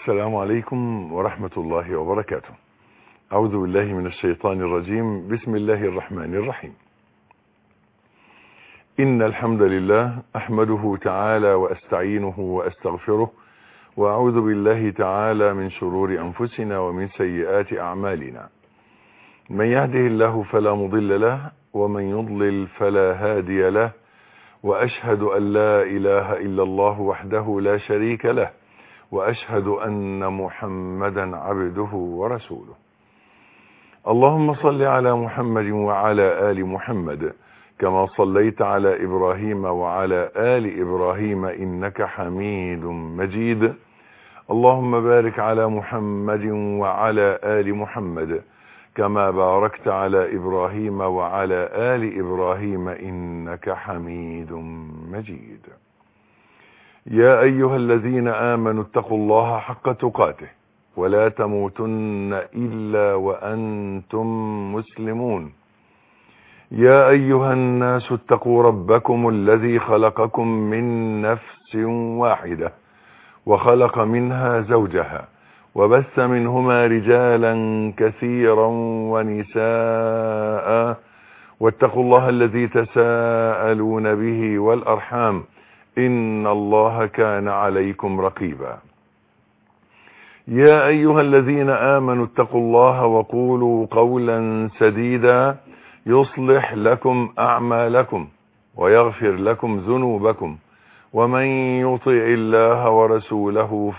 السلام عليكم ورحمة الله وبركاته. أعوذ بالله من الشيطان الرجيم. بسم الله الرحمن الرحيم. إن الحمد لله أحمده تعالى وأستعينه وأستغفره، وأعوذ بالله تعالى من شرور أنفسنا ومن سيئات أعمالنا. من يهده الله فلا مضل له، ومن يضلل فلا هادي له، وأشهد أن لا إله إلا الله وحده لا شريك له، وأشهد أن محمدا عبده ورسوله. اللهم صل على محمد وعلى آل محمد كما صليت على إبراهيم وعلى آل إبراهيم إنك حميد مجيد. اللهم بارك على محمد وعلى آل محمد كما باركت على إبراهيم وعلى آل إبراهيم إنك حميد مجيد. يا أيها الذين آمنوا اتقوا الله حق تقاته ولا تموتن إلا وأنتم مسلمون. يا أيها الناس اتقوا ربكم الذي خلقكم من نفس واحدة وخلق منها زوجها وبث منهما رجالا كثيرا ونساء، واتقوا الله الذي تساءلون به والأرحام إن الله كان عليكم رقيبا. يا أيها الذين آمنوا اتقوا الله وقولوا قولا سديدا يصلح لكم أعمالكم ويغفر لكم ذنوبكم، ومن يطع الله ورسوله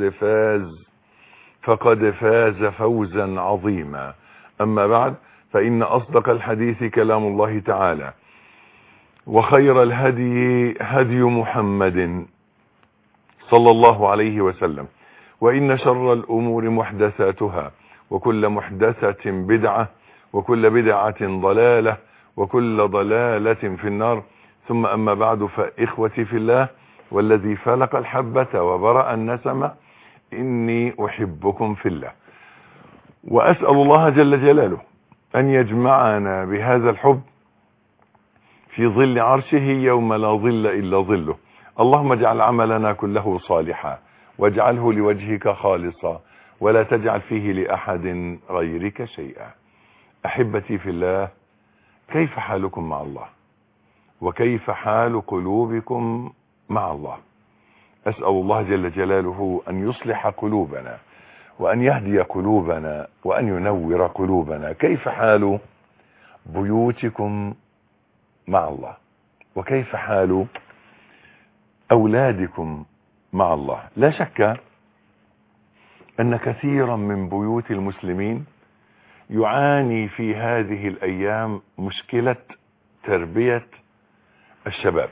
فقد فاز فوزا عظيما. أما بعد، فإن أصدق الحديث كلام الله تعالى، وخير الهدي هدي محمد صلى الله عليه وسلم، وإن شر الأمور محدثاتها، وكل محدثة بدعة، وكل بدعة ضلالة، وكل ضلالة في النار. ثم أما بعد، فإخوتي في الله والذي فلق الحبة وبرأ النسمة، إني أحبكم في الله، وأسأل الله جل جلاله أن يجمعنا بهذا الحب في ظل عرشه يوم لا ظل إلا ظله. اللهم اجعل عملنا كله صالحا، واجعله لوجهك خالصا، ولا تجعل فيه لأحد غيرك شيئا. أحبتي في الله، كيف حالكم مع الله؟ وكيف حال قلوبكم مع الله؟ أسأل الله جل جلاله أن يصلح قلوبنا، وأن يهدي قلوبنا، وأن ينور قلوبنا. كيف حال بيوتكم مع الله؟ وكيف حال أولادكم مع الله؟ لا شك أن كثيرا من بيوت المسلمين يعاني في هذه الأيام مشكلة تربية الشباب.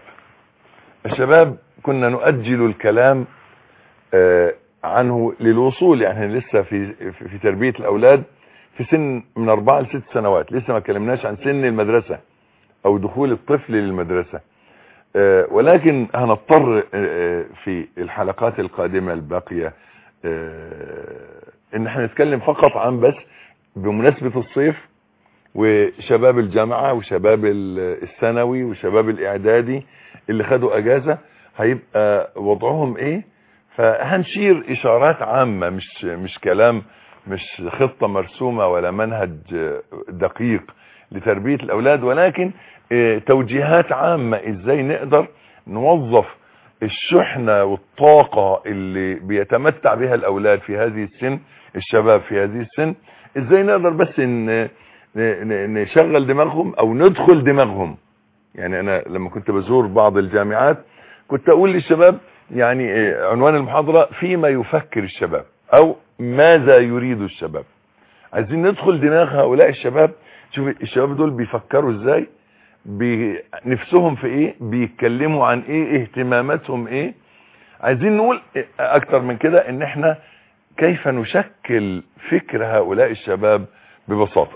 كنا نؤجل الكلام عنه للوصول، يعني لسه في تربية الأولاد في سن من 4 ل 6 سنوات، لسه ما كلمناش عن سن المدرسة أو دخول الطفل للمدرسة، ولكن هنضطر في الحلقات القادمة الباقية ان احنا نتكلم فقط عن بس بمناسبة الصيف وشباب الجامعة وشباب الثانوي وشباب الاعدادي اللي خدوا اجازة هيبقى وضعهم ايه. فهنشير اشارات عامة، مش كلام، مش خطة مرسومة ولا منهج دقيق لتربية الاولاد، ولكن توجيهات عامة ازاي نقدر نوظف الشحنة والطاقة اللي بيتمتع بها الاولاد في هذه السن، الشباب في هذه السن، ازاي نقدر بس نشغل دماغهم او ندخل دماغهم. يعني انا لما كنت بزور بعض الجامعات كنت اقول للشباب، يعني عنوان المحاضرة فيما يفكر الشباب او ماذا يريد الشباب. عايزين ندخل دماغ هؤلاء الشباب، شوف الشباب دول بيفكروا ازاي، نفسهم في ايه، بيتكلموا عن ايه، اهتماماتهم ايه. عايزين نقول اكتر من كده ان احنا كيف نشكل فكر هؤلاء الشباب ببساطة.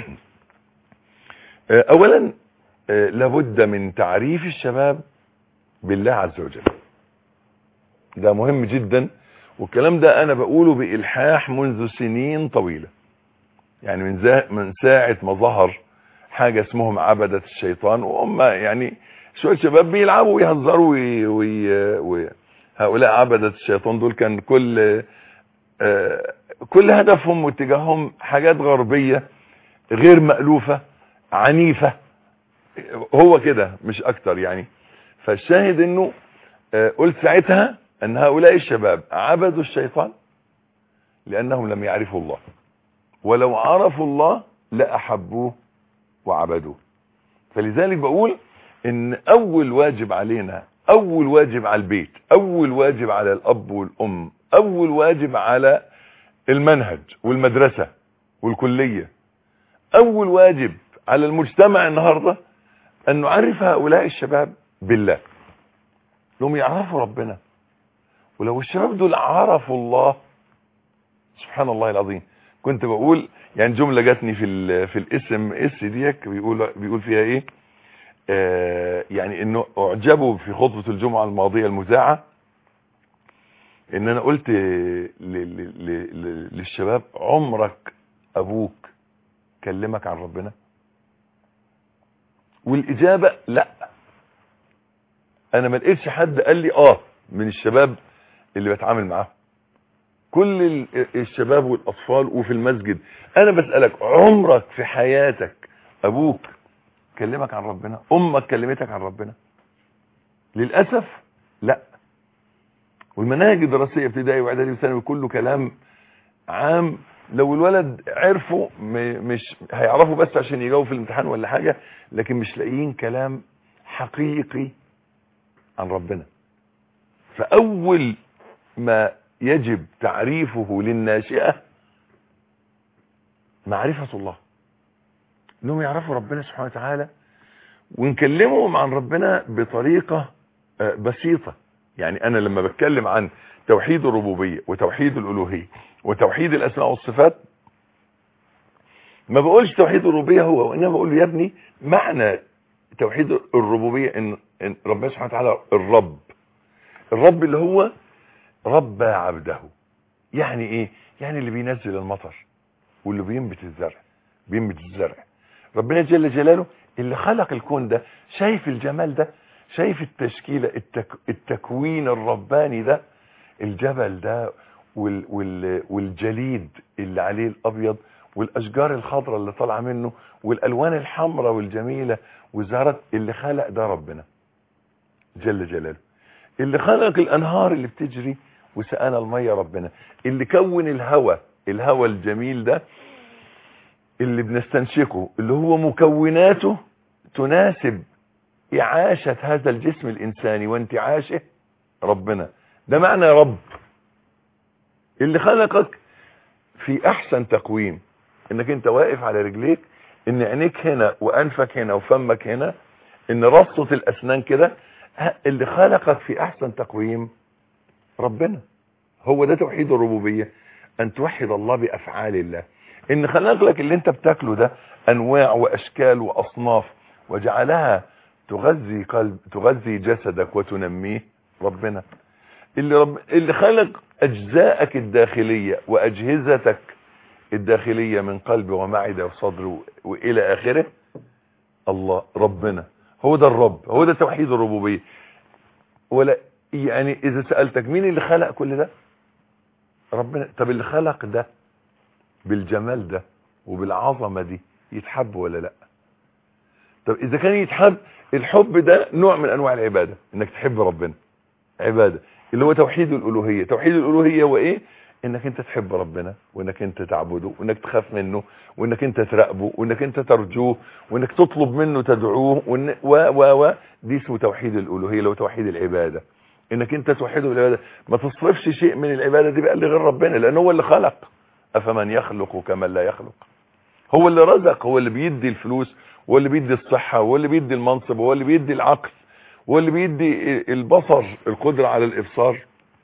اولا لابد من تعريف الشباب بالله عز وجل، ده مهم جدا، والكلام ده انا بقوله بإلحاح منذ سنين طويلة. يعني من ساعة ما ظهر حاجة اسمهم عبدة الشيطان، وهم يعني شوية شباب بيلعبوا ويهزروا وهؤلاء عبدة الشيطان دول كان كل كل هدفهم واتجاههم حاجات غربية غير مألوفة عنيفة، هو كده مش اكتر يعني. فالشاهد انه قلت ساعتها ان هؤلاء الشباب عبدوا الشيطان لانهم لم يعرفوا الله، ولو عرفوا الله لأحبوه وعبدوه. فلذلك بقول ان اول واجب علينا، اول واجب على البيت، اول واجب على الاب والام، اول واجب على المنهج والمدرسة والكلية، اول واجب على المجتمع النهاردة ان نعرف هؤلاء الشباب بالله، لهم يعرفوا ربنا. ولو الشباب دول عرفوا الله، سبحان الله العظيم. كنت بقول يعني جملة جاتني في الاسم اس ديك، بيقول فيها ايه، يعني انه اعجبوا في خطبة الجمعة الماضية المذاعة ان انا قلت للشباب عمرك ابوك كلمك عن ربنا؟ والاجابة لا. انا ما لقيتش حد قال لي من الشباب اللي بتعامل معاه، كل الشباب والاطفال وفي المسجد انا بسألك عمرك في حياتك ابوك كلمك عن ربنا؟ امك كلمتك عن ربنا؟ للأسف لا. والمناهج الدراسية ابتدائي واعدادي وثانوي كله كلام عام، لو الولد عرفه مش هيعرفه بس عشان يجاوب في الامتحان ولا حاجة، لكن مش لاقيين كلام حقيقي عن ربنا. فأول ما يجب تعريفه للناشئة معرفة الله، انهم يعرفوا ربنا سبحانه وتعالى، ونكلمهم عن ربنا بطريقة بسيطة. يعني انا لما بتكلم عن توحيد الربوبية وتوحيد الالوهية وتوحيد الاسماء والصفات، ما بقولش توحيد الربوبية هو، وانما بقول له يا ابني معنى توحيد الربوبية ان ربنا سبحانه وتعالى الرب اللي هو رب عبده. يعني ايه؟ يعني اللي بينزل المطر واللي بينبت الزرع. ربنا جل جلاله اللي خلق الكون ده، شايف الجمال ده، شايف التشكيلة التكوين الرباني ده، الجبل ده والجليد اللي عليه الابيض والاشجار الخضراء اللي طالعه منه والالوان الحمراء والجميلة والزهرات، اللي خلق ده ربنا جل جلاله. اللي خلق الانهار اللي بتجري وسقانا المية ربنا. اللي كون الهوى الجميل ده اللي بنستنشقه، اللي هو مكوناته تناسب إعاشة هذا الجسم الإنساني وانتعاشه، ربنا. ده معنى رب. اللي خلقك في أحسن تقويم، إنك أنت واقف على رجليك، إن عينيك هنا وأنفك هنا وفمك هنا، إن رصة الأسنان كده. اللي خلقك في أحسن تقويم ربنا. هو ده توحيد الربوبية، أن توحد الله بأفعال الله. إن خلق لك اللي أنت بتاكله ده أنواع وأشكال وأصناف، وجعلها تغذي جسدك وتنميه ربنا. اللي خلق أجزاءك الداخلية وأجهزتك الداخلية من قلب ومعدة وصدر وإلى آخره، الله ربنا. هو ده الرب، هو ده توحيد الربوبية. ولا يعني إذا سألتك مين اللي خلق كل ده؟ ربنا. طب اللي خلق ده بالجمال ده وبالعظمة دي يتحب ولا لا؟ طب إذا كان يتحب، الحب ده نوع من أنواع العبادة، إنك تحب ربنا عبادة، اللي هو توحيد الألوهية. توحيد الألوهية هو إيه؟ إنك أنت تحب ربنا، وإنك أنت تعبده، وإنك تخاف منه، وإنك أنت تراقبه، وإنك أنت ترجوه، وإنك تطلب منه تدعوه دي اسمه توحيد الألوهية، اللي هو توحيد العبادة. إنك أنت توحيده بالعبادة، ما تصرفش شيء من العبادة دي بقى لغير ربنا، لأنه هو اللي خلق. أفمن يخلق كمن لا يخلق. هو اللي رزق، هو اللي بيدي الفلوس، هو اللي بيدي الصحة، هو اللي بيدي المنصب، هو اللي بيدي العقل، هو اللي بيدي البصر، القدرة على الإبصار.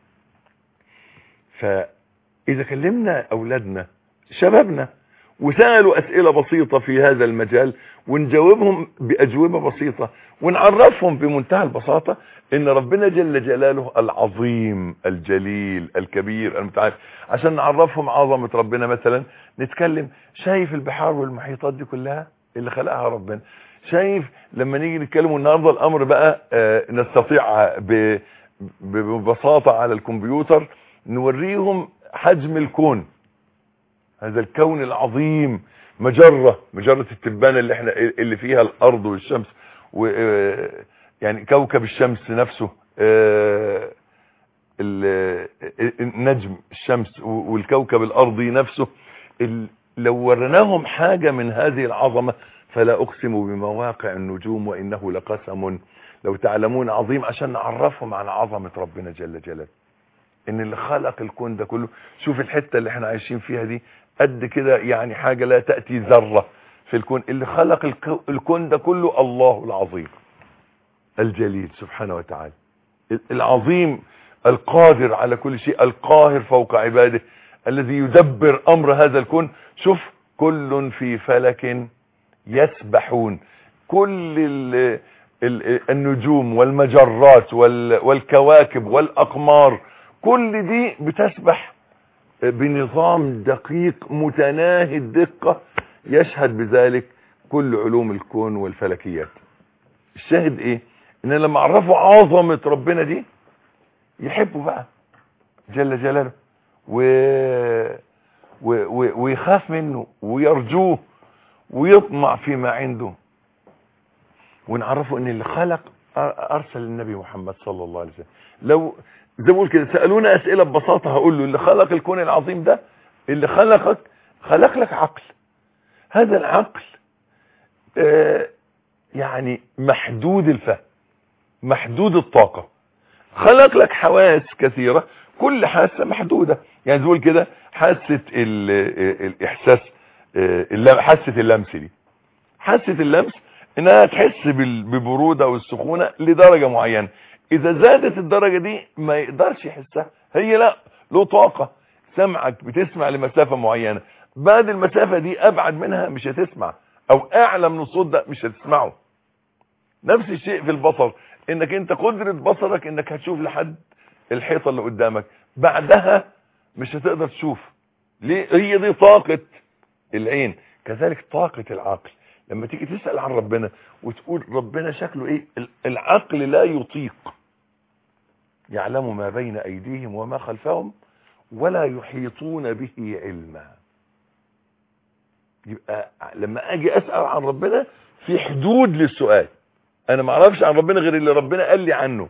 فإذا كلمنا أولادنا شبابنا وسألوا أسئلة بسيطة في هذا المجال، ونجاوبهم بأجوبة بسيطة، ونعرفهم بمنتهى البساطة إن ربنا جل جلاله العظيم الجليل الكبير المتعال. عشان نعرفهم عظمة ربنا، مثلا نتكلم، شايف البحار والمحيطات دي كلها اللي خلقها ربنا. شايف لما نيجي نتكلم النهارده الأمر بقى نستطيع ببساطة على الكمبيوتر نوريهم حجم الكون، هذا الكون العظيم، مجرة التبانة اللي فيها الارض والشمس، يعني كوكب الشمس نفسه، النجم الشمس والكوكب الارضي نفسه. لو ورناهم حاجة من هذه العظمة، فلا اقسم بمواقع النجوم وانه لقسم لو تعلمون عظيم، عشان نعرفهم عن عظمة ربنا جل جلاله، ان اللي خلق الكون ده كله. شوف الحتة اللي احنا عايشين فيها دي قد كده، يعني حاجة لا تأتي ذرة في الكون. اللي خلق الكون ده كله الله العظيم الجليل سبحانه وتعالى، العظيم القادر على كل شيء، القاهر فوق عباده، الذي يدبر امر هذا الكون. شوف، كل في فلك يسبحون، كل النجوم والمجرات والكواكب والاقمار، كل دي بتسبح بنظام دقيق متناهي الدقة، يشهد بذلك كل علوم الكون والفلكيات. الشاهد ايه؟ ان لما عرفوا عظمة ربنا دي يحبوا بقى جل جلاله ويخاف منه ويرجوه ويطمع فيما عنده. ونعرفوا ان اللي خلق ارسل النبي محمد صلى الله عليه وسلم. لو زي ما بقول كده سألونا اسئلة ببساطة، هقول له اللي خلق الكون العظيم ده، اللي خلقك، خلق لك عقل. هذا العقل يعني محدود الفهم، محدود الطاقة. خلق لك حواس كثيرة، كل حاسة محدودة. يعني زي ما بقول كده حاسة الاحساس، حاسة اللمس دي، حاسة اللمس انها تحس ببرودة والسخونة لدرجة معينة. اذا زادت الدرجة دي ما يقدرش يحسها، هي لا له طاقة. سمعك بتسمع لمسافة معينة، بعد المسافة دي ابعد منها مش هتسمع، او اعلى من الصوت ده مش هتسمعه. نفس الشيء في البصر، انك انت قدرة بصرك انك هتشوف لحد الحيطة اللي قدامك، بعدها مش هتقدر تشوف. ليه؟ هي دي طاقة العين. كذلك طاقة العقل. لما تيجي تسأل عن ربنا وتقول ربنا شكله ايه، العقل لا يطيق. يعلم ما بين ايديهم وما خلفهم ولا يحيطون به علما. يبقى لما اجي اسأل عن ربنا في حدود للسؤال، انا ما اعرفش عن ربنا غير اللي ربنا قال لي عنه.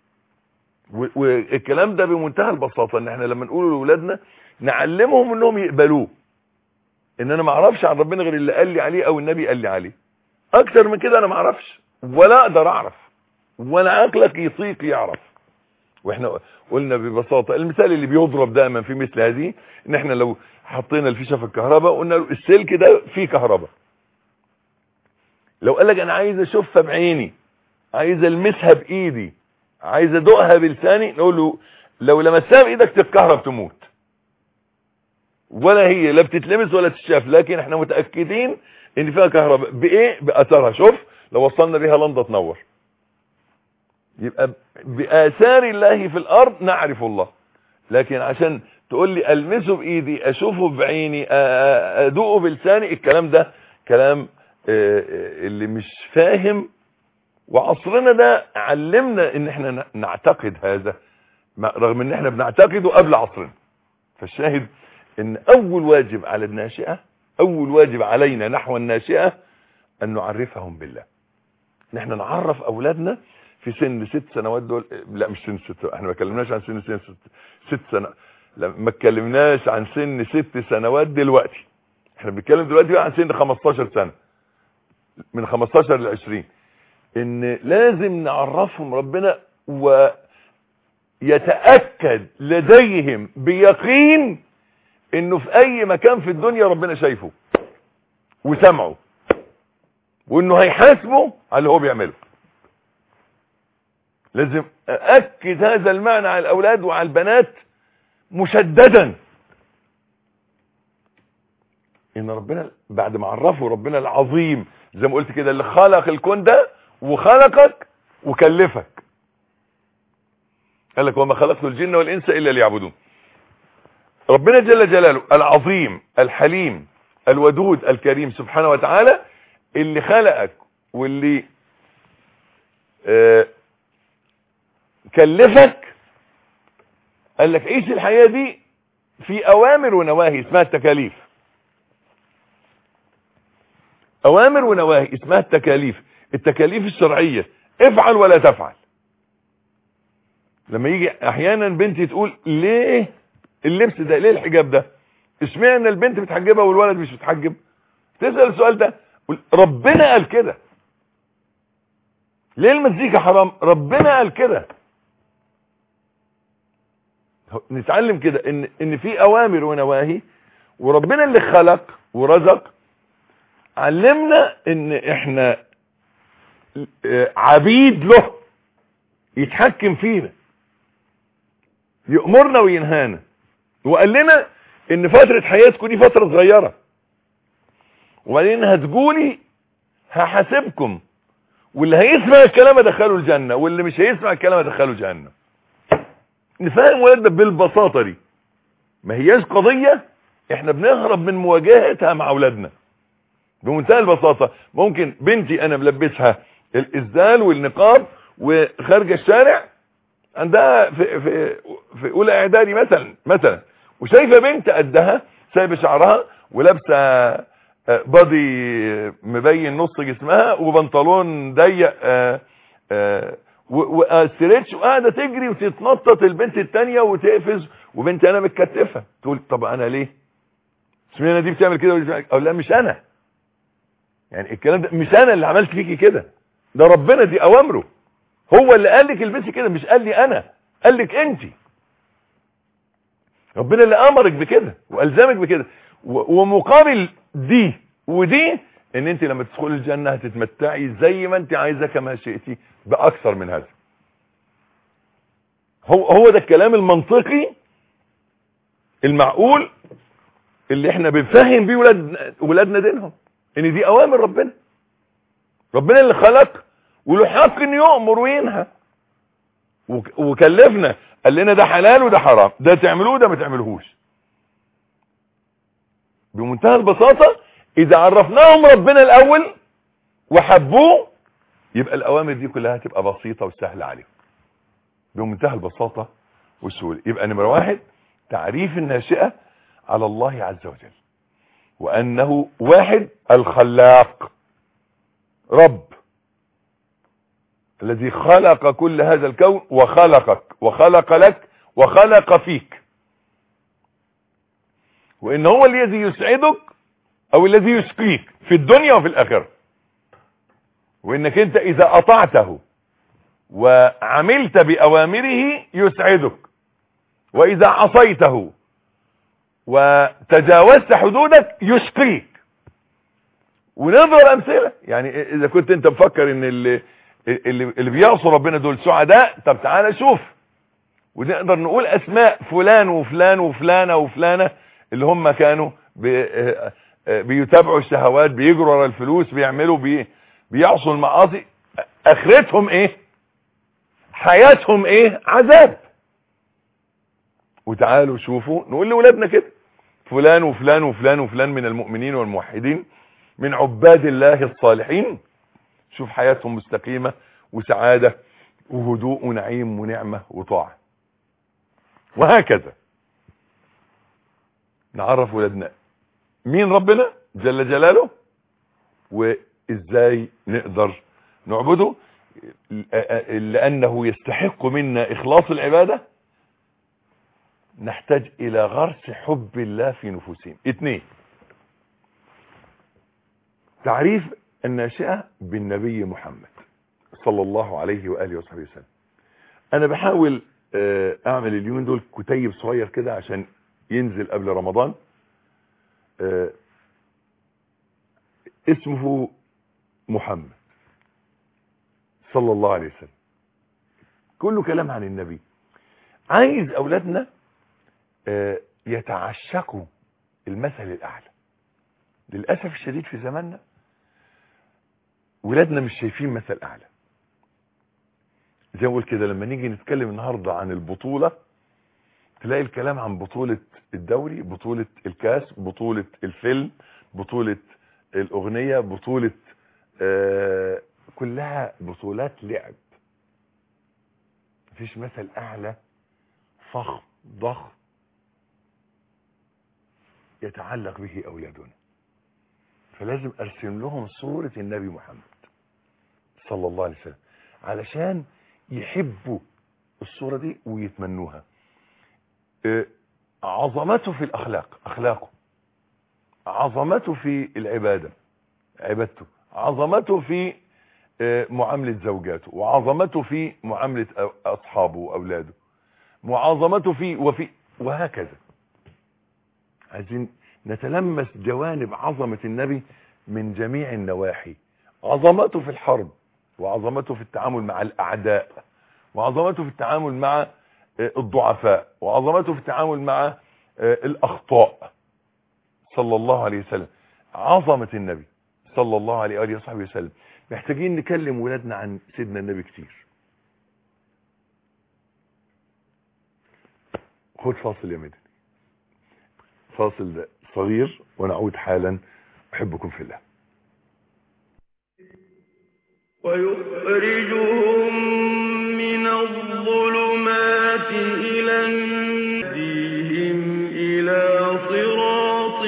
والكلام ده بمنتهى البساطة، ان احنا لما نقوله لاولادنا نعلمهم انهم يقبلوه، ان انا ما اعرفش عن ربنا غير اللي قال لي عليه او النبي قال لي عليه. اكتر من كده انا ما اعرفش ولا اقدر اعرف، ولا عقلك يطيق يعرف. واحنا قلنا ببساطة المثال اللي بيضرب دائما في مثل هذه، ان احنا لو حطينا الفيشة في الكهرباء قلنا له السلك ده فيه كهرباء، لو قال لك انا عايز اشوفها بعيني، عايز المسها بايدي، عايز ادوقها بلساني، نقول له لو لمسها بايدك تتكهرب تموت، ولا هي لا بتتلمس ولا تتشاف، لكن احنا متأكدين ان فيها كهرباء. بايه؟ باثرها. شوف لو وصلنا بيها لمضة تنور. يبقى باثار الله في الارض نعرف الله. لكن عشان تقول لي المسه بايدي، اشوفه بعيني، ادوقه بلساني، الكلام ده كلام اللي مش فاهم. وعصرنا ده علمنا ان احنا نعتقد هذا، رغم ان احنا بنعتقده قبل عصرنا. فالشاهد ان اول واجب على الناشئة، اول واجب علينا نحو الناشئة ان نعرفهم بالله. نحن نعرف اولادنا في سن 6 سنوات دول، لا مش سن 6، احنا ما اتكلمناش عن سن 6 سنة، لا ما اتكلمناش عن سن 6 سنوات دلوقتي. احنا بنتكلم دلوقتي عن سن 15 سنة، من 15 ل 20. ان لازم نعرفهم ربنا، ويتأكد لديهم بيقين انه في اي مكان في الدنيا ربنا شايفه وسمعه، وانه هيحاسبه على اللي هو بيعمله. لازم أأكد هذا المعنى على الأولاد وعلى البنات مشددا، إن ربنا بعد ما عرفوا ربنا العظيم زي ما قلت كده، اللي خلق الكون ده وخلقك وكلفك، قال لك وما خلقت الجن والإنس إلا ليعبدون. ربنا جل جلاله العظيم الحليم الودود الكريم سبحانه وتعالى، اللي خلقك واللي كلفك، قال لك عيش الحياة دي في اوامر ونواهي اسمها التكاليف. اوامر ونواهي اسمها التكاليف. التكاليف الشرعية افعل ولا تفعل. لما يجي احيانا بنتي تقول ليه اللبس ده، ليه الحجاب ده، اشمعنى البنت بتحجبها والولد مش بتحجب، تسأل السؤال ده، ربنا قال كده. ليه المزيكا حرام، ربنا قال كده. نتعلم كده ان في اوامر ونواهي، وربنا اللي خلق ورزق علمنا ان احنا عبيد له، يتحكم فينا، يأمرنا وينهانا. وقال لنا ان فترة حياتكم دي فترة صغيرة، وبعدين هتقولي هحاسبكم، واللي هيسمع الكلام ادخله الجنة، واللي مش هيسمع الكلام ادخله جهنم. نفهم ولادنا بالبساطة دي، ما هياش قضية احنا بنهرب من مواجهتها مع اولادنا. بمنتهى البساطة ممكن بنتي انا ملبسها الازدال والنقاب وخارجة الشارع، عندها في اولى اعدادي مثلا وشايفة بنت قدها سايبه شعرها ولابسه بادي مبين نص جسمها وبنطلون ضيق وستريتش، وقاعده تجري وتتنطط البنت الثانيه وتقفز، وبنت انا متكتفه. تقول طب انا ليه؟ اشمعنى دي بتعمل كده؟ او لا مش انا، يعني الكلام ده مش انا اللي عملت فيكي كده، ده ربنا، دي اوامره. هو اللي قال لك البسي كده، مش قال لي انا، قال لك انت. ربنا اللي امرك بكده والزمك بكده. ومقابل دي ودي ان انت لما تدخلي الجنه هتتمتعي زي ما انت عايزه كما شئتي باكثر من هذا. هو ده الكلام المنطقي المعقول اللي احنا بنفهم بيه ولادنا دينهم، ان دي اوامر ربنا. ربنا اللي خلق وله حق ان يؤمر وينهى، وكلفنا قال لنا ده حلال وده حرام، ده تعملوه ده ما تعملوهوش. بمنتهى البساطة اذا عرفناهم ربنا الاول وحبوه يبقى الاوامر دي كلها تبقى بسيطة وسهلة عليهم بمنتهى البساطة والسهولة. يبقى نمرة واحد تعريف الناشئة على الله عز وجل، وانه واحد الخلاق، رب الذي خلق كل هذا الكون وخلقك وخلق لك وخلق فيك، وان هو الذي يسعدك او الذي يشقيك في الدنيا وفي الاخرة، وانك انت اذا اطعته وعملت باوامره يسعدك، واذا عصيته وتجاوزت حدودك يشقيك. ونضرب امثله، يعني اذا كنت انت مفكر ان اللي بيعصوا ربنا دول سعداء، طب تعالى شوف، ونقدر نقول اسماء فلان وفلان وفلانه وفلانه اللي هم كانوا بيتابعوا الشهوات، بيجروا ورا الفلوس، بيعملوا بيعصوا المعاصي، اخرتهم ايه؟ حياتهم ايه؟ عذاب. وتعالوا شوفوا نقول لاولادنا كده فلان وفلان وفلان وفلان من المؤمنين والموحدين من عباد الله الصالحين، شوف حياتهم مستقيمة وسعادة وهدوء ونعيم ونعمة وطاعة. وهكذا نعرف ولادنا مين ربنا جل جلاله وازاي نقدر نعبده، لانه يستحق منا اخلاص العبادة. نحتاج الى غرس حب الله في نفوسهم. 2 تعريف الناشئة بالنبي محمد صلى الله عليه وآله وصحبه وسلم. انا بحاول اعمل اليومين دول كتيب صغير كده عشان ينزل قبل رمضان، اسمه محمد صلى الله عليه وسلم، كله كلام عن النبي. عايز اولادنا يتعشقوا المثل الاعلى. للاسف الشديد في زماننا ولادنا مش شايفين مثل اعلى. زي ما قلت كده لما نيجي نتكلم النهارده عن البطولة، تلاقي الكلام عن بطولة الدوري، بطولة الكاس، بطولة الفيلم، بطولة الاغنية، بطولة كلها بطولات لعب. مفيش مثل اعلى فخم ضخم يتعلق به أولادنا، فلازم أرسم لهم صورة النبي محمد صلى الله عليه وسلم علشان يحبوا الصورة دي ويتمنوها. عظمته في الأخلاق، أخلاقه، عظمته في العبادة، عبادته، عظمته في معاملة زوجاته، وعظمته في معاملة أصحابه وأولاده، وعظمته في وهكذا. عايزين نتلمس جوانب عظمة النبي من جميع النواحي، عظمته في الحرب، وعظمته في التعامل مع الأعداء، وعظمته في التعامل مع الضعفاء، وعظمته في التعامل مع الأخطاء صلى الله عليه وسلم. عظمة النبي صلى الله عليه وآله وصحبه وسلم. محتاجين نكلم ولادنا عن سيدنا النبي كتير. خد فاصل يا مدني، فاصل صغير ونعود حالا. أحبكم في الله. ويخرجهم من الظلمات إلى النجيهم إلى صراط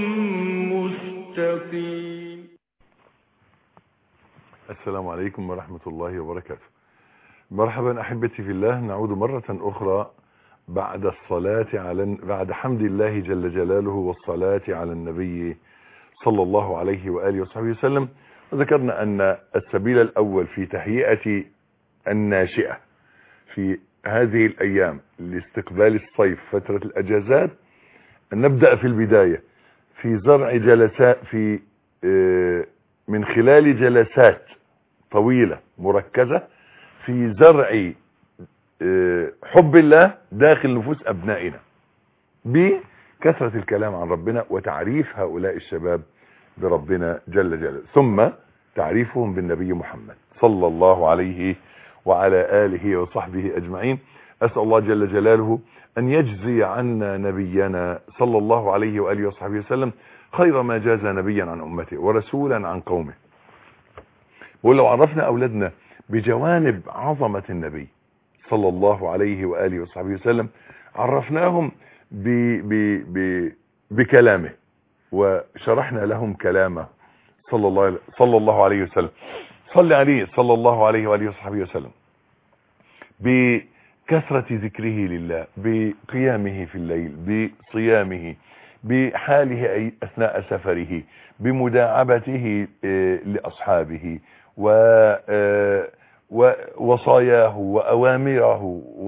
مستقيم. السلام عليكم ورحمة الله وبركاته. مرحبا أحبتي في الله. نعود مرة أخرى بعد الصلاة بعد حمد الله جل جلاله والصلاة على النبي صلى الله عليه وآله وصحبه وسلم. وذكرنا أن السبيل الأول في تهيئة الناشئة في هذه الأيام لاستقبال الصيف فترة الأجازات أن نبدأ في البداية في زرع جلسات من خلال جلسات طويلة مركزة في زرع حب الله داخل نفوس أبنائنا بكثرة الكلام عن ربنا وتعريف هؤلاء الشباب بربنا جل جلاله، ثم تعريفهم بالنبي محمد صلى الله عليه وعلى آله وصحبه أجمعين. أسأل الله جل جلاله أن يجزي عنا نبينا صلى الله عليه وآله وصحبه وسلم خير ما جاز نبيا عن أمته ورسولا عن قومه. ولو عرفنا أولادنا بجوانب عظمة النبي صلى الله عليه وآله وصحبه وسلم عرفناهم بكلامه وشرحنا لهم كلامه صلى الله عليه وسلم. صلى عليه صلى الله عليه وآله وصحبه وسلم بكثرة ذكره لله، بقيامه في الليل، بصيامه، بحاله أثناء سفره، بمداعبته لأصحابه ووصاياه وأوامره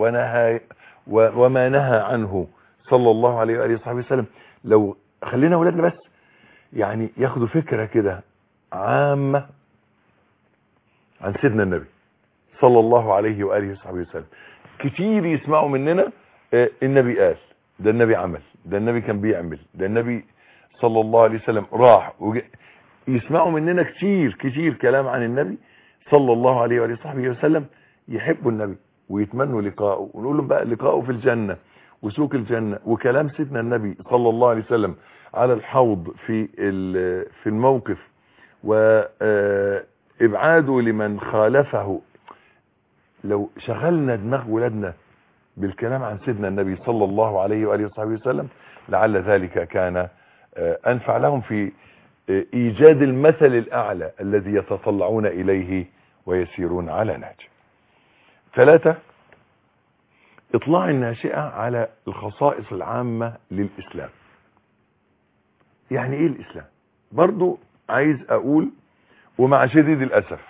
وما نهى عنه صلى الله عليه وآله وصحبه وسلم. لو خلينا أولادنا بس يعني ياخدوا فكرة كده عامة عن سيدنا النبي صلى الله عليه وآله وصحبه وسلم. كتير يسمعوا مننا النبي قال، ده النبي عمل، ده النبي كان بيعمل، ده النبي صلى الله عليه وسلم راح يسمعوا مننا كتير كلام عن النبي صلى الله عليه وآله وصحبه وسلم. يحبوا النبي ويتمنوا لقاءه، ونقول لهم بقى لقاءه في الجنة وسوق الجنة، وكلام سيدنا النبي صلى الله عليه وسلم على الحوض في الموقف، وإبعاده لمن خالفه. لو شغلنا دماغ ولادنا بالكلام عن سيدنا النبي صلى الله عليه وآله وصحبه وسلم لعل ذلك كان أنفع لهم في إيجاد المثل الأعلى الذي يتطلعون إليه ويسيرون على نهجه. 3. إطلاع الناشئة على الخصائص العامة للإسلام. يعني إيه الإسلام؟ برضو عايز أقول ومع شديد الأسف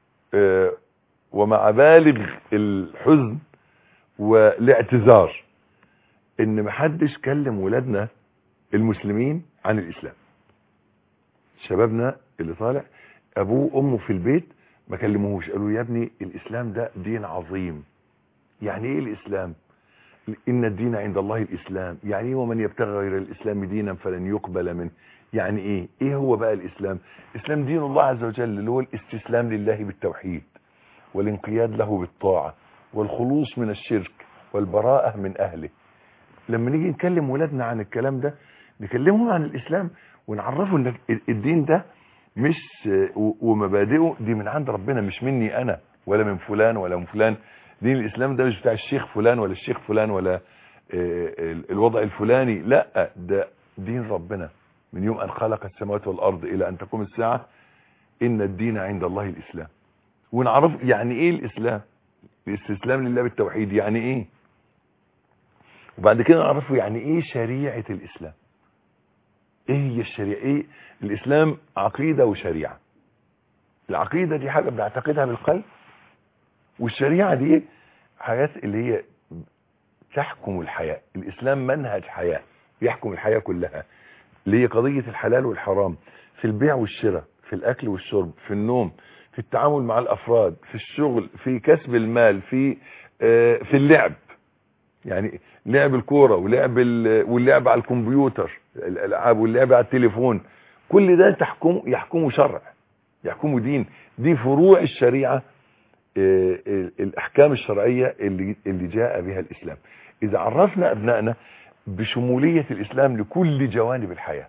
ومع بالغ الحزن والاعتذار إن محدش كلم ولادنا المسلمين عن الإسلام. شبابنا اللي طالع أبوه وأمه في البيت ما كلموهوش، قالوا يا ابني الإسلام ده دين عظيم. يعني إيه الإسلام؟ إن الدين عند الله الإسلام. يعني إيه ومن يبتغي غير الإسلام دينا فلن يقبل منه؟ يعني إيه هو بقى الإسلام؟ الإسلام دين الله عز وجل اللي هو الاستسلام لله بالتوحيد والانقياد له بالطاعة والخلوص من الشرك والبراءة من أهله. لما نيجي نكلم ولادنا عن الكلام ده نكلمهم عن الإسلام ونعرفه ان الدين ده مش ومبادئه دي من عند ربنا، مش مني أنا ولا من فلان ولا من فلان. دين الإسلام ده مش بتاع الشيخ فلان ولا الشيخ فلان ولا الوضع الفلاني، لا، ده دين ربنا من يوم ان خلق السماوات والارض الى ان تقوم الساعة، ان الدين عند الله الاسلام. ونعرف يعني ايه الاسلام، الاستسلام لله بالتوحيد يعني ايه، وبعد كده نعرفه يعني ايه شريعة الاسلام. ايه هي الشريعة؟ ايه الاسلام؟ عقيدة وشريعة. العقيدة دي حاجة بنعتقدها بالقلب، والشريعة دي حاجات اللي هي تحكم الحياة. الاسلام منهج حياة يحكم الحياة كلها، اللي هي قضية الحلال والحرام في البيع والشراء، في الاكل والشرب، في النوم، في التعامل مع الافراد، في الشغل، في كسب المال، في اللعب، يعني لعب الكورة واللعب على الكمبيوتر، الالعاب واللعب على التليفون، كل ده يحكمه شرع، يحكمه دين. دي فروع الشريعة، الاحكام الشرعية اللي جاء بها الاسلام. اذا عرفنا ابنائنا بشمولية الاسلام لكل جوانب الحياة،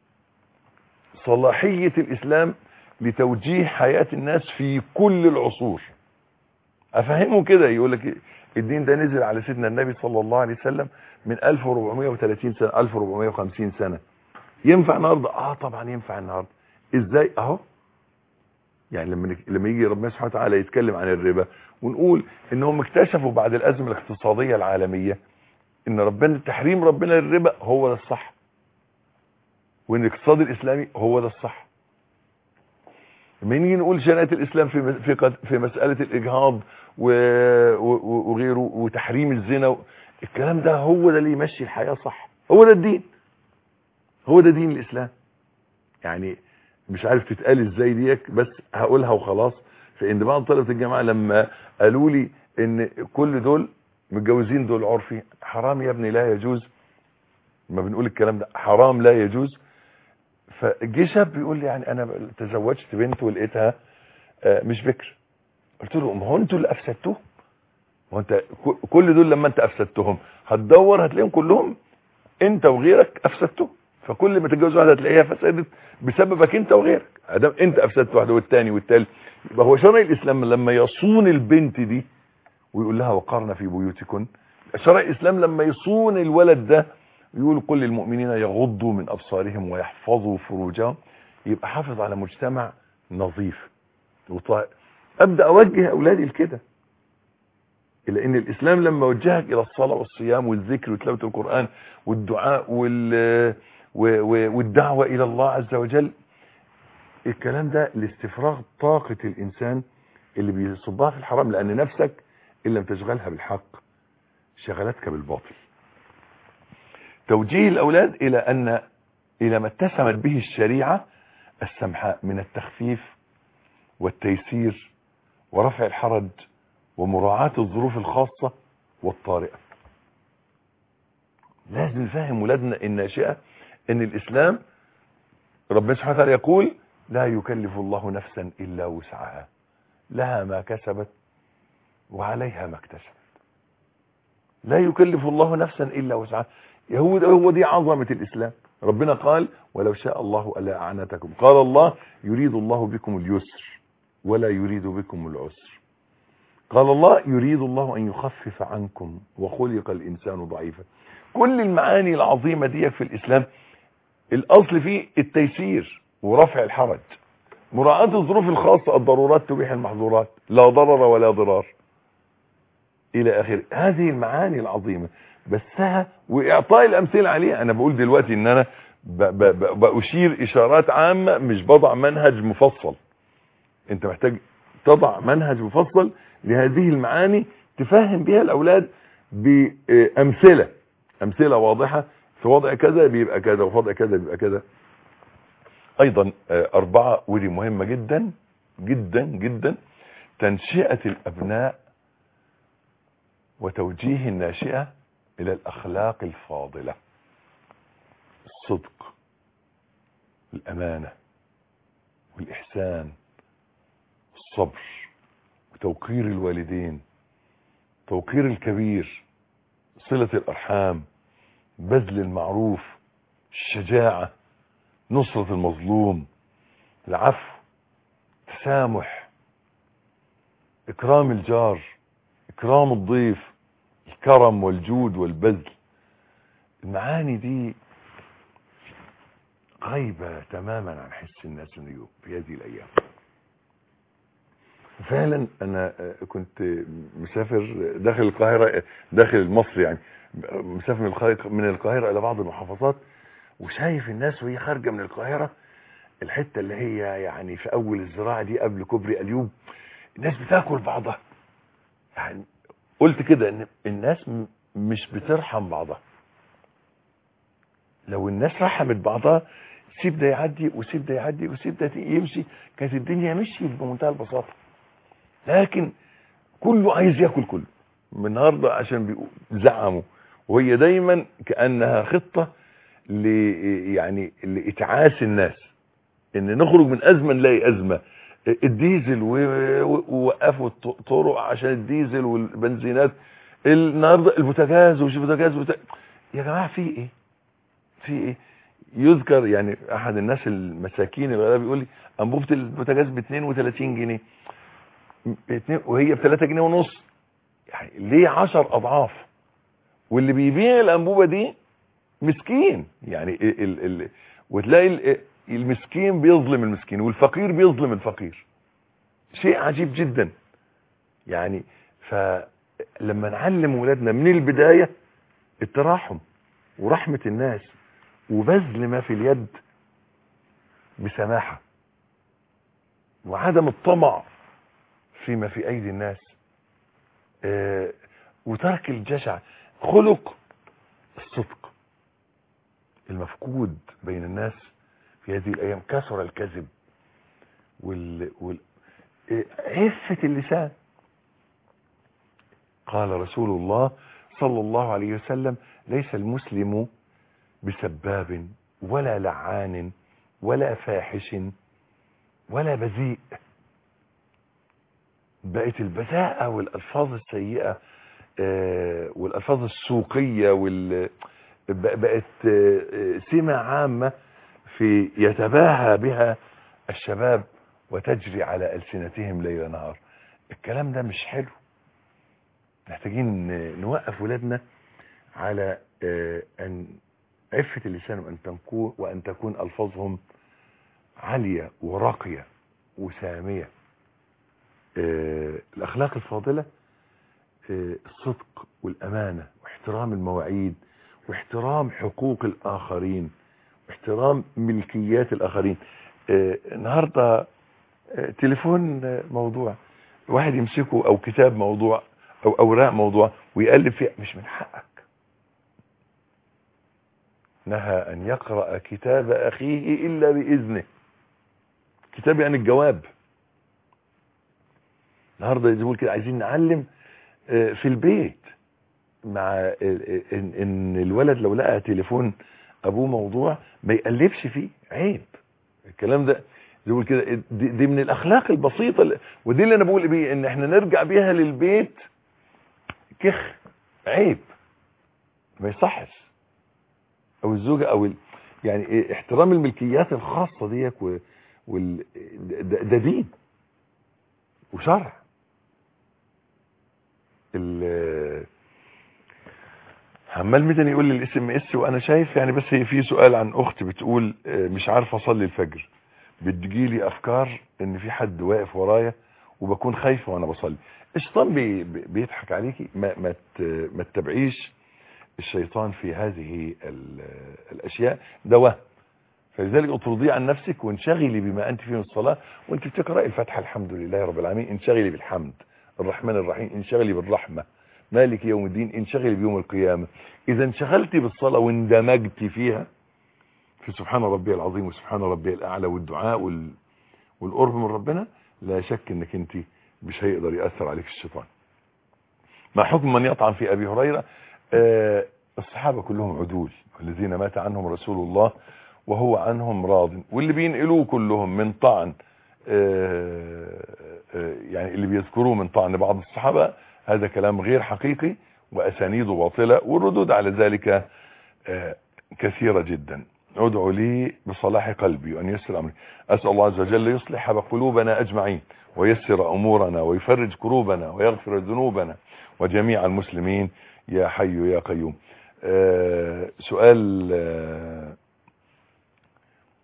صلاحية الاسلام لتوجيه حياة الناس في كل العصور، افهمه كده. يقول لك الدين ده نزل على سيدنا النبي صلى الله عليه وسلم من 1430 سنة 1450 سنة، ينفع النهارده؟ طبعا ينفع النهارده. ازاي؟ اهو يعني لما يجي ربنا سبحانه وتعالى يتكلم عن الربا ونقول انهم اكتشفوا بعد الازمه الاقتصاديه العالميه ان تحريم ربنا للربا هو ده الصح، وان الاقتصاد الاسلامي هو ده الصح. لما نيجي نقول شريعه الاسلام في مساله الاجهاض وغيره وتحريم الزنا، الكلام ده هو ده اللي يمشي الحياه صح، هو ده الدين، هو ده دين الاسلام. يعني مش عارف تتقال ازاي ديك، بس هقولها وخلاص. فان بعض طلبة الجامعة لما قالوا لي ان كل دول متجوزين دول عرفي، حرام يا ابني لا يجوز، ما بنقول الكلام ده حرام لا يجوز. فجي شاب بيقول لي يعني انا تزوجت بنت ولقيتها مش بكر. قلت له ما هو انتوا اللي افسدتوه، ما هو انت كل دول لما انت افسدتهم هتدور هتلاقيهم كلهم انت وغيرك افسدتوه، فكل ما تتجوز واحده هتلاقيها فسدت بسببك انت وغيرك، ادام انت افسدت واحده والثاني والثالث. يبقى هو شرع الاسلام لما يصون البنت دي ويقول لها وقرن في بيوتكن، شرع الاسلام لما يصون الولد ده ويقول قل للمؤمنين يغضوا من ابصارهم ويحفظوا فروجهم، يبقى حافظ على مجتمع نظيف وطاهر. ابدا اوجه اولادي لكده، إلى أن الإسلام لما وجهك إلى الصلاة والصيام والذكر وتلاوة القرآن والدعاء والدعوة إلى الله عز وجل، الكلام ده لاستفراغ طاقة الإنسان اللي بيصبها في الحرام، لأن نفسك إن لم تشغلها بالحق شغلتك بالباطل. توجيه الأولاد إلى ما اتسمت به الشريعة السمحاء من التخفيف والتيسير ورفع الحرج ومراعاة الظروف الخاصة والطارئة. لازم نفهم ولادنا الناشئة ان الاسلام ربنا سبحانه وتعالى يقول لا يكلف الله نفسا الا وسعها لها ما كسبت وعليها ما اكتسبت. لا يكلف الله نفسا الا وسعها، هو دي عظمة الاسلام. ربنا قال ولو شاء الله لأعنتكم، قال الله يريد الله بكم اليسر ولا يريد بكم العسر، قال الله يريد الله أن يخفف عنكم وخلق الإنسان ضعيفا. كل المعاني العظيمة دي في الإسلام الأصل فيه التيسير ورفع الحرج، مراعاة الظروف الخاصة، الضرورات تبيح المحظورات، لا ضرر ولا ضرار إلى آخره. هذه المعاني العظيمة بسها وإعطاء الأمثلة عليها. أنا بقول دلوقتي إن أنا بأشير إشارات عامة، مش بضع منهج مفصل. أنت محتاج تضع منهج مفصل لهذه المعاني تفهم بها الأولاد بأمثلة، أمثلة واضحة، في وضع كذا بيبقى كذا وفي وضع كذا بيبقى كذا. أيضا 4 ودي مهمة جدا جدا جدا، تنشئة الأبناء وتوجيه الناشئة إلى الأخلاق الفاضلة، الصدق الأمانة والإحسان الصبر وتوقير الوالدين، توقير الكبير، صلة الأرحام، بذل المعروف، الشجاعة، نصرة المظلوم، العفو، التسامح، إكرام الجار، إكرام الضيف، الكرم والجود والبذل. المعاني دي غايبة تماما عن حس الناس اليوم في هذه الأيام. فعلا أنا كنت مسافر داخل القاهرة، داخل مصر يعني، مسافر من القاهرة إلى بعض المحافظات، وشايف الناس وهي خارجة من القاهرة، الحتة اللي هي يعني في أول الزراعة دي قبل كوبري أليوب، الناس بتاكل بعضها. يعني قلت كده إن الناس مش بترحم بعضها. لو الناس رحمت بعضها، سيب ده يعدي وسيب ده يعدي وسيب ده يمشي، كانت الدنيا مشيت بمنتهى البساطة. لكن كله عايز ياكل كله من النهارده، عشان بيزعموا، وهي دايما كأنها خطة يعني لإتعاس الناس، ان نخرج من أزمة نلاقي أزمة. الديزل ووقفوا الطرق عشان الديزل والبنزينات، النهارده البوتاجاز ومش البوتاجاز يا جماعة في ايه؟ في ايه؟ يذكر يعني احد الناس المساكين الغلابه بيقول لي انبوبه البوتاجاز ب 32 جنيه وهي ب 3 جنيه ونص، يعني ليه 10 اضعاف؟ واللي بيبيع الانبوبه دي مسكين يعني وتلاقي المسكين بيظلم المسكين والفقير بيظلم الفقير. شيء عجيب جدا يعني. فلما نعلم ولادنا من البدايه التراحم ورحمه الناس وبذل ما في اليد بسماحة وعدم الطمع فيما في أيدي الناس، وترك الجشع، خلق الصدق المفقود بين الناس في هذه الأيام. كثر الكذب عفة اللسان. قال رسول الله صلى الله عليه وسلم: ليس المسلم بسباب ولا لعان ولا فاحش ولا بذيء. بقت البذاءة والألفاظ السيئة والألفاظ السوقية بقت سمة عامة في يتباهى بها الشباب وتجري على ألسنتهم ليل نهار. الكلام ده مش حلو. محتاجين نوقف ولادنا على أن عفة اللسان وأن تكون ألفاظهم عالية وراقية وسامية. الأخلاق الفاضلة الصدق والأمانة واحترام المواعيد واحترام حقوق الآخرين واحترام ملكيات الآخرين. النهاردة تليفون موضوع، واحد يمسكه، أو كتاب موضوع، أو أوراق موضوع ويقلب فيها، مش من حقك. نهى أن يقرأ كتاب أخيه إلا بإذنه. كتاب يعني الجواب. النهارده يقول كده عايزين نعلم في البيت مع ان الولد لو لقى تليفون ابوه موضوع ما يقلبش فيه، عيب. الكلام ده يقول كده دي من الاخلاق البسيطه، ودي اللي انا بقول بيه ان احنا نرجع بيها للبيت. كخ، عيب، ما يصحش. او الزوجه او يعني احترام الملكيات الخاصه ديك ده دين وشرع. عمال مدني يقول لي الاس ام اس وانا شايف يعني، بس هي في سؤال عن اخت بتقول مش عارفه اصلي الفجر، بتجيلي افكار ان في حد واقف ورايا وبكون خايفه وانا بصلي. الشيطان بيضحك عليكي. ما تتبعيش الشيطان في هذه الاشياء، ده وهم. فلذلك اطرديه عن نفسك وانشغلي بما انت فيه من الصلاه، وانت بتقراي الفاتحه الحمد لله رب العالمين انشغلي بالحمد، الرحمن الرحيم انشغلي بالرحمه، مالك يوم الدين انشغلي بيوم القيامه. اذا انشغلتي بالصلاه واندمجتي فيها في سبحان ربي العظيم وسبحان ربي الاعلى والدعاء والقرب من ربنا، لا شك انك انت مش هيقدر ياثر عليك الشيطان. ما حكم من يطعن في ابي هريره؟ الصحابه كلهم عدول، الذين مات عنهم رسول الله وهو عنهم راض، واللي بينقلوه كلهم من طعن يعني اللي بيذكروه من طعن بعض الصحابة هذا كلام غير حقيقي وأسانيده باطلة، والردود على ذلك كثيرة جدا. ادعو لي بصلاح قلبي وأن يسر أمري. أسأل الله عز وجل يصلح قلوبنا أجمعين ويسر أمورنا ويفرج كروبنا ويغفر ذنوبنا وجميع المسلمين يا حي يا قيوم. سؤال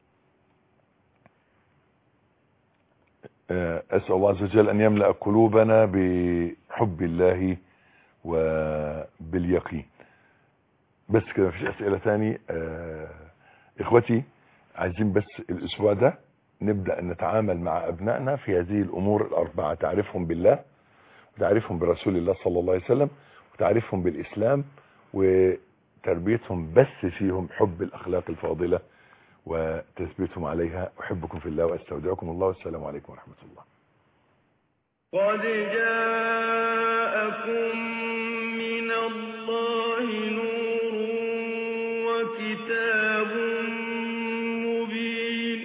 أسأل الله عز وجل أن يملأ قلوبنا بحب الله وباليقين. بس كده مفيش أسئلة تاني. إخوتي عايزين بس الأسبوع ده نبدأ نتعامل مع أبنائنا في هذه الأمور الأربعة: تعرفهم بالله، وتعرفهم برسول الله صلى الله عليه وسلم، وتعرفهم بالإسلام، وتربيتهم بس فيهم حب الأخلاق الفاضلة وتثبيتهم عليها. أحبكم في الله وأستودعكم الله، والسلام عليكم ورحمة الله. قد جاءكم من الله نور وكتاب مبين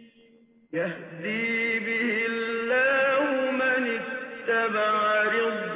يهدي به الله من اتبع رضوانه